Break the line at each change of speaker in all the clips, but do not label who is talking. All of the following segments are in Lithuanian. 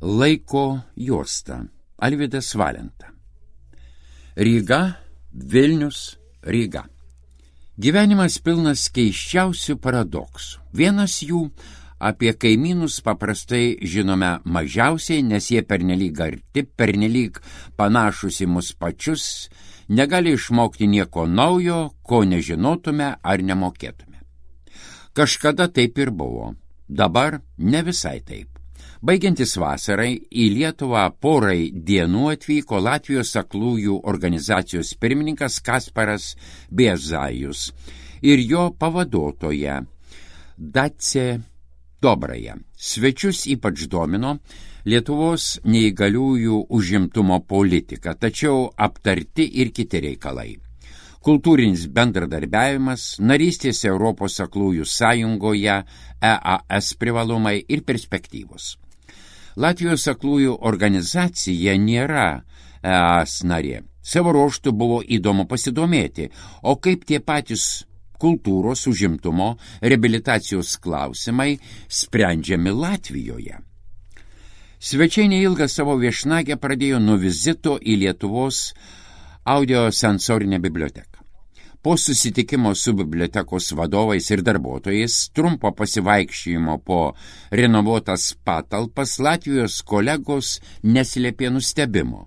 Laiko juosta. Alvydas Valenta. Ryga, Vilnius, Ryga. Gyvenimas pilnas keisčiausių paradoksų. Vienas jų apie kaimynus paprastai žinome mažiausiai, nes jie pernelyg arti, pernelyg panašus į mus pačius, negali išmokti nieko naujo, ko nežinotume ar nemokėtume. Kažkada taip ir buvo, dabar ne visai taip. Baigiantis vasarai, į Lietuvą porai dienų atvyko Latvijos aklųjų organizacijos pirmininkas Kasparas Biezajus ir jo pavaduotoja Dace Dobraja. Svečius ypač domino Lietuvos neįgaliųjų užimtumo politika, tačiau aptarti ir kiti reikalai. Kultūrinis bendradarbiavimas, narystės Europos aklųjų sąjungoje, EAS privalumai ir perspektyvos. Latvijos aklųjų organizacija nėra EAS narė. Savo ruožtu buvo įdomu pasidomėti, o kaip tie patys kultūros, užimtumo, reabilitacijos klausimai sprendžiami Latvijoje. Svečiai neilgą savo viešnagę pradėjo nuo vizito į Lietuvos audiosensorinę biblioteką. Po susitikimo su bibliotekos vadovais ir darbuotojais, trumpo pasivaikščiojimo po renovuotas patalpas, Latvijos kolegos neslėpė nustebimo.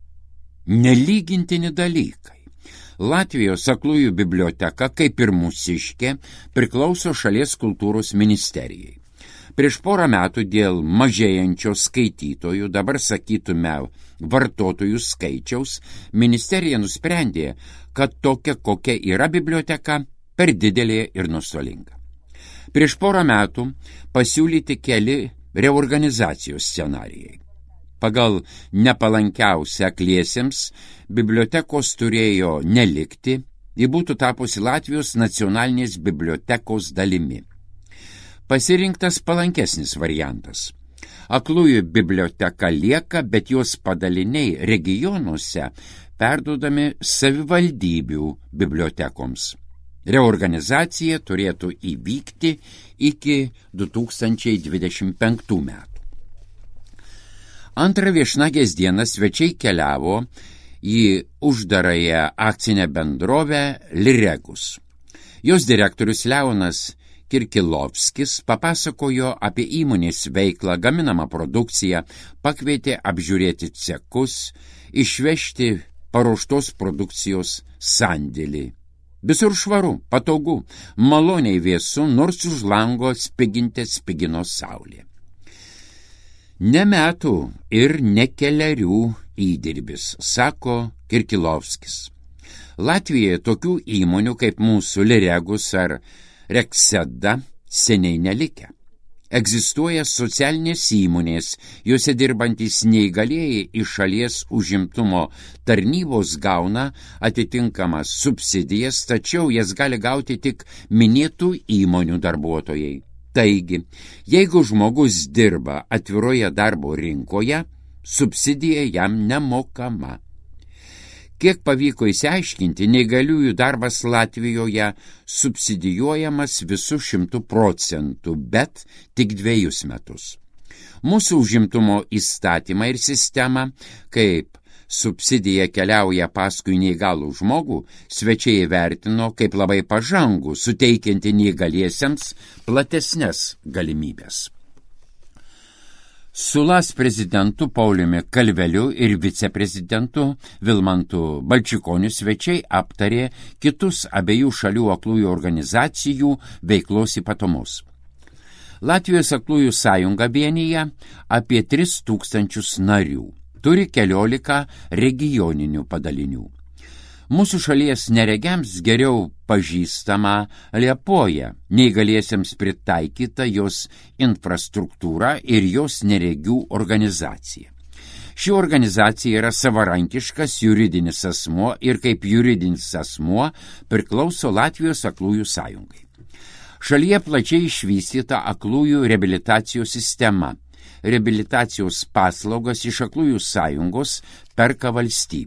Nelygintini dalykai. Latvijos aklųjų biblioteka, kaip ir mūsiškė, priklauso šalies kultūros ministerijai. Prieš porą metų dėl mažėjančio skaitytojų, dabar sakytume vartotojų skaičiaus, ministerija nusprendė, kad tokia, kokia yra biblioteka, per didelė ir nuostolinga. Prieš porą metų pasiūlyti keli reorganizacijos scenarijai. Pagal nepalankiausią akliesiems, bibliotekos turėjo nelikti, ji būtų tapusi Latvijos nacionalinės bibliotekos dalimi. Pasirinktas palankesnis variantas. Aklųjų biblioteka lieka, bet jos padaliniai regionuose perduodami savivaldybių bibliotekoms. Reorganizacija turėtų įvykti iki 2025 metų. Antrą viešnagės dieną svečiai keliavo į uždarąją akcinę bendrovę Liregus. Jos direktorius Leonas Kirkilovskis papasakojo apie įmonės veiklą, gaminamą produkciją, pakvietė apžiūrėti cekus, išvežti paruoštos produkcijos sandėlį. Visur švaru, patogu, maloniai vėsu, nors už lango spigino saulė. Ne metų ir ne kelerių įdirbis, sako Kirkilovskis. Latvijoje tokių įmonių kaip mūsų Liregus ar Rekseda seniai nelikę. Egzistuoja socialinės įmonės, juose dirbantys neįgalieji iš šalies užimtumo tarnybos gauna atitinkamas subsidijas, tačiau jas gali gauti tik minėtų įmonių darbuotojai. Taigi, jeigu žmogus dirba atviroje darbo rinkoje, subsidija jam nemokama. Kiek pavyko išsiaiškinti, neįgaliųjų darbas Latvijoje subsidijuojamas visų 100%, bet tik 2 metus. Mūsų užimtumo įstatymą ir sistemą, kaip subsidija keliauja paskui neįgalų žmogų, svečiai vertino kaip labai pažangų, suteikianti neįgaliesiems platesnes galimybės. Su LAS prezidentu Pauliumi Kalveliu ir viceprezidentu Vilmantu Balčikoniu svečiai aptarė kitus abiejų šalių aklųjų organizacijų veiklos ypatumus. Latvijos aklųjų sąjunga vienija apie 3000 narių, turi 14 regioninių padalinių. Mūsų šalies neregiams geriau pažįstama Liepoja, neįgaliesiems pritaikyta jos infrastruktūra ir jos neregių organizacija. Ši organizacija yra savarankiškas juridinis asmuo ir kaip juridinis asmuo priklauso Latvijos aklųjų sąjungai. Šalyje plačiai išvystyta aklųjų reabilitacijos sistema. Reabilitacijos paslaugas iš aklųjų sąjungos perka valstybė.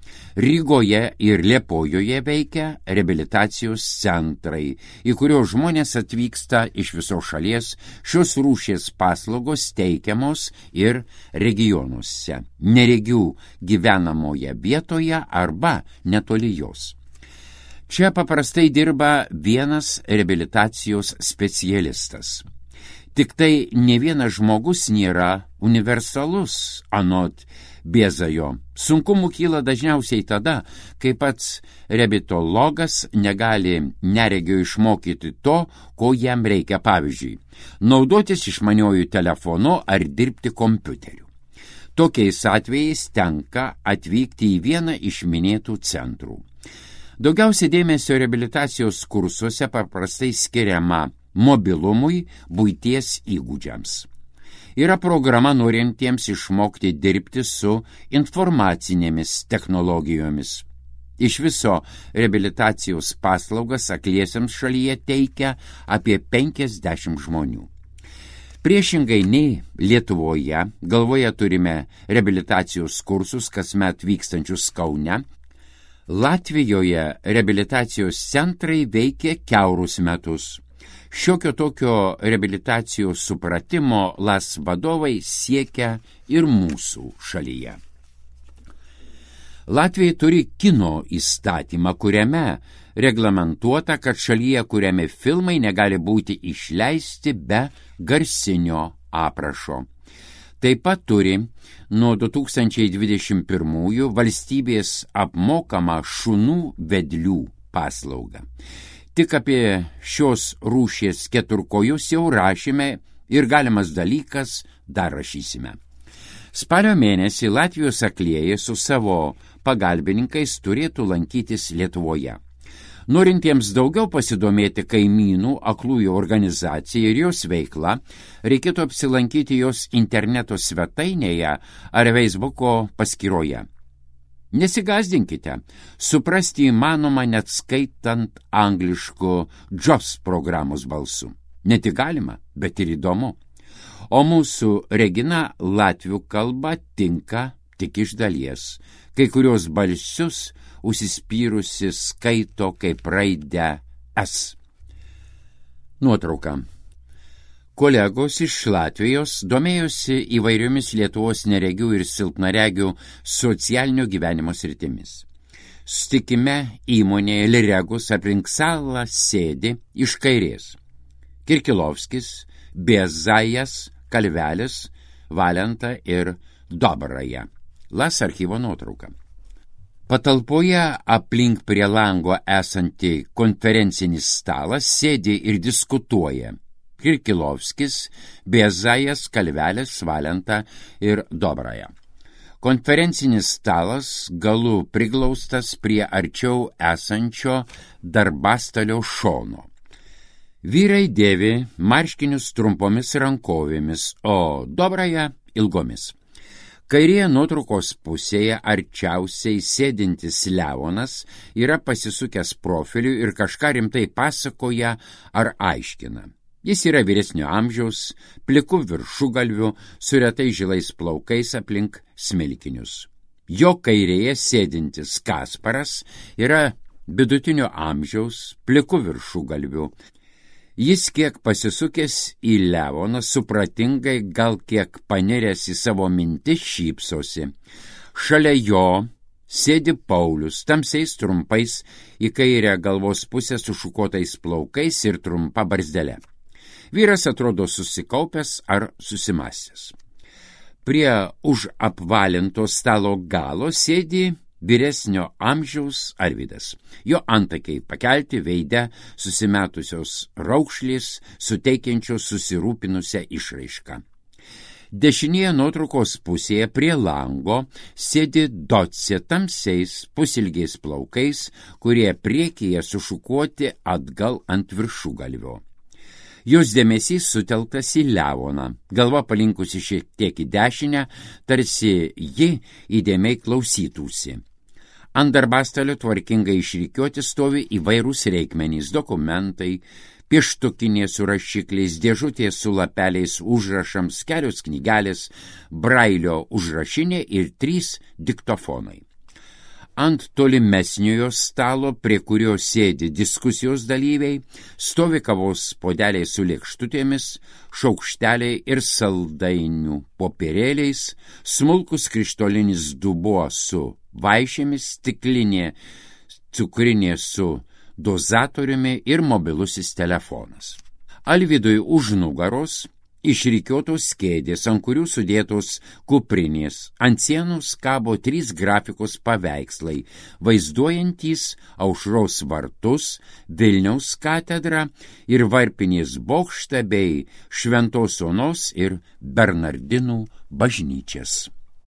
Rygoje ir Liepojoje veikia reabilitacijos centrai, į kuriuos žmonės atvyksta iš visos šalies. Šios rūšies paslaugos teikiamos ir regionuose, neregių gyvenamoje vietoje arba netoli jos. Čia paprastai dirba vienas reabilitacijos specialistas. Tik tai ne vienas žmogus nėra universalus, anot Biezajo. Sunkumų kyla dažniausiai tada, kai pats reabilitologas negali neregio išmokyti to, ko jam reikia, pavyzdžiui, naudotis išmaniuoju telefonu ar dirbti kompiuteriu. Tokiais atvejais tenka atvykti į vieną iš minėtų centrų. Daugiausiai dėmesio reabilitacijos kursuose paprastai skiriama mobilumui, buities įgūdžiams. Yra programa norintiems išmokti dirbti su informacinėmis technologijomis. Iš viso reabilitacijos paslaugas akliesiems šalyje teikia apie 50 žmonių. Priešingai nei Lietuvoje, galvoje turime reabilitacijos kursus kasmet vykstančius Kaune, Latvijoje reabilitacijos centrai veikia kiaurus metus. Šiokio tokio reabilitacijos supratimo LAS vadovai siekia ir mūsų šalyje. Latvija turi kino įstatymą, kuriame reglamentuota, kad šalyje kuriami filmai negali būti išleisti be garsinio aprašo. Taip pat turi nuo 2021 valstybės apmokamą šunų vedlių paslaugą. Tik apie šios rūšies keturkojus jau rašėme ir galimas dalykas dar rašysime. Spalio mėnesį Latvijos aklieji su savo pagalbininkais turėtų lankytis Lietuvoje. Norintiems daugiau pasidomėti kaimynų aklųjų organizaciją ir jos veiklą, reikėtų apsilankyti jos interneto svetainėje ar Facebooko paskyroje. Nesigazdinkite, suprasti įmanoma net skaitant angliškų JOS programos balsu. Ne tik galima, bet ir įdomu. O mūsų Regina latvių kalba tinka tik iš dalies. Kai kurios balsius užsispyrusi skaito kaip raidę S. Nuotrauka. Kolegos iš Latvijos domėjosi įvairiomis Lietuvos neregių ir silpnaregių socialinio gyvenimo sritimis. Susitikime įmonėje Liregus aplink salą sėdi iš kairės Kirkilovskis, Biezajas, Kalvelis, Valenta ir Dobraja. LAS archyvo nuotrauka. Patalpoje aplink prie lango esantį konferencinis stalas sėdi ir diskutuoja Kirkilovskis, Biezajas, Kalvelis, Valenta ir Dobraja. Konferencinis stalas galų priglaustas prie arčiau esančio darbastalio šono. Vyrai dėvi marškinius trumpomis rankovėmis, o Dobraja ilgomis. Kairėje nuotraukos pusėje arčiausiai sėdintis Leonas yra pasisukęs profiliu ir kažką rimtai pasakoja ar aiškina. Jis yra vyresnio amžiaus, pliku viršugalviu, su retai žilais plaukais aplink smilkinius. Jo kairėje sėdintis Kasparas yra vidutinio amžiaus, pliku viršugalviu. Jis kiek pasisukęs į Leoną, supratingai, gal kiek paniręs į savo mintis šypsosi. Šalia jo sėdi Paulius, tamsiais trumpais, į kairę galvos pusę sušukotais plaukais ir trumpa barzdelė. Vyras atrodo susikaupęs ar susimąstęs. Prie už apvalinto stalo galo sėdi vyresnio amžiaus Arvydas. Jo antakiai pakelti, veide susimetusios raukšlės, suteikiančios susirūpinusią išraišką. Dešinėje nuotraukos pusėje prie lango sėdi Docė tamsiais pusilgiais plaukais, kurie priekyje sušukuoti atgal ant viršugalvio. Jos dėmesys sutelktas į Leoną, galva palinkusi šiek tiek į dešinę, tarsi ji įdėmiai klausytųsi. Ant darbastalio tvarkingai išrikiuoti stovi įvairūs reikmenys, dokumentai, pieštukinė su rašikliais, dėžutė su lapeliais užrašams, kelios knygelės, brailio užrašinė ir 3 diktofonai. Ant tolimesniojo stalo, prie kurio sėdi diskusijos dalyviai, stovi kavos podeliai su lėkštutėmis, šaukšteliai ir saldainių popierėliais, smulkus krištolinis dubuo su vaišėmis, stiklinė cukrinė su dozatoriumi ir mobilusis telefonas. Alvydui už nugaros išrikiuotos kėdės, ant kurių sudėtos kuprinės. Ant sienos kabo 3 grafikos paveikslai, vaizduojantys Aušros vartus, Vilniaus katedrą ir Varpinės bokštą bei Šventos Onos ir Bernardinų bažnyčias.